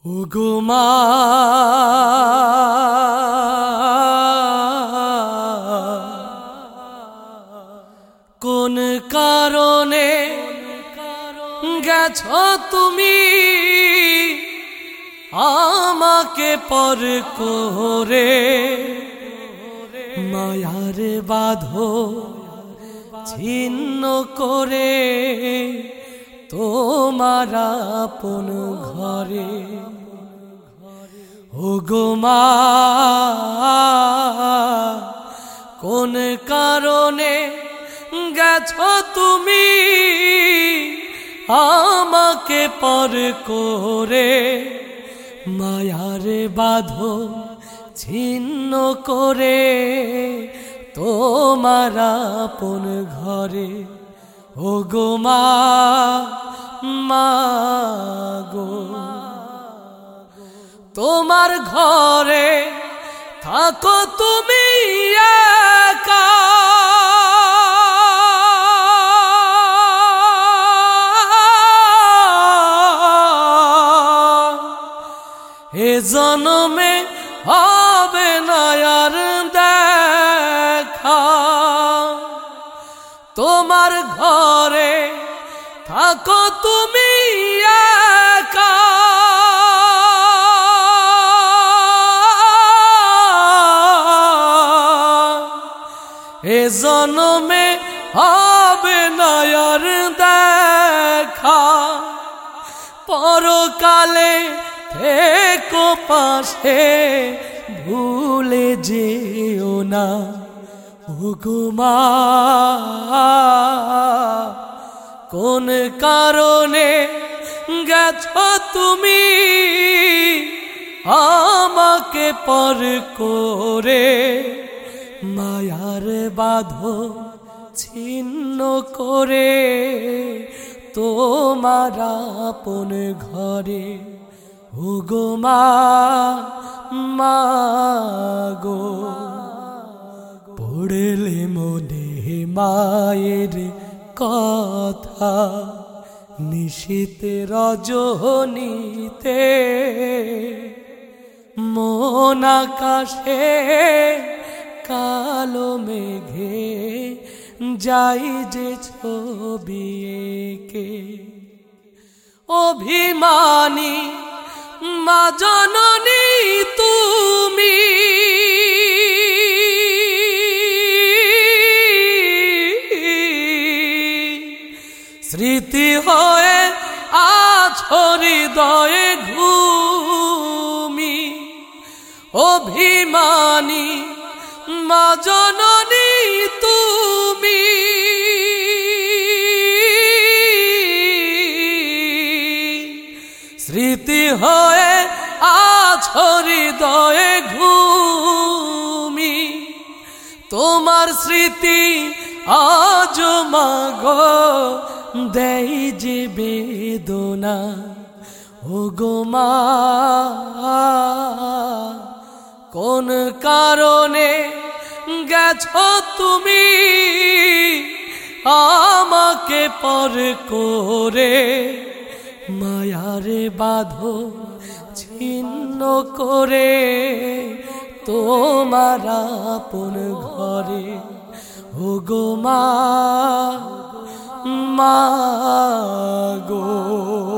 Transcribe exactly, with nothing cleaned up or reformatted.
ওগো মা কোন কারণে গেছো তুমি আমাকে পর করে মায়ার বাঁধো ছিন্ন করে তোমার আপন ঘরে। ওগো মা কোন কারণে গেছো তুমি আমাকে পর করে মায়ার বাঁধো ছিন্ন করে তোমার আপন ঘরে। ওগো মা মাগো তোমার ঘরে থাকো তুমি একা, এ জন্মে হবে না আর দেখা। তোমার ঘরে থাকো তুমি একা, এ জন্মে হবে না আর দেখা। পরকালে থেকো পাশে ভুলে যেও না। ওগো মা কোন কারণে গেছো তুমি আমাকে পর করে মায়ার বাঁধো ছিন্ন করে তোমার আপন ঘরে। ওগো মা মাগো পড়লে মনে মায়ের কথা নিশীতে রজনীতে মন আকাশে কালো মেঘে যাই যে ছবি এঁকে। অভিমানী মা জননী তুমি স্মৃতি হয়ে আছো হৃদয়ে ঘুমি। অভিমানী মা জননী তুমি স্মৃতি হয়ে আছো হৃদয়ে ঘুমি। তোমার স্মৃতি আজ মাগো দেই যে বেদনা। ওগো মা কোন কারণে গেছো তুমি আমাকে পর করে মায়ার বাঁধো ছিন্ন করে তোমার আপন ঘরে। ওগো মা মাগো।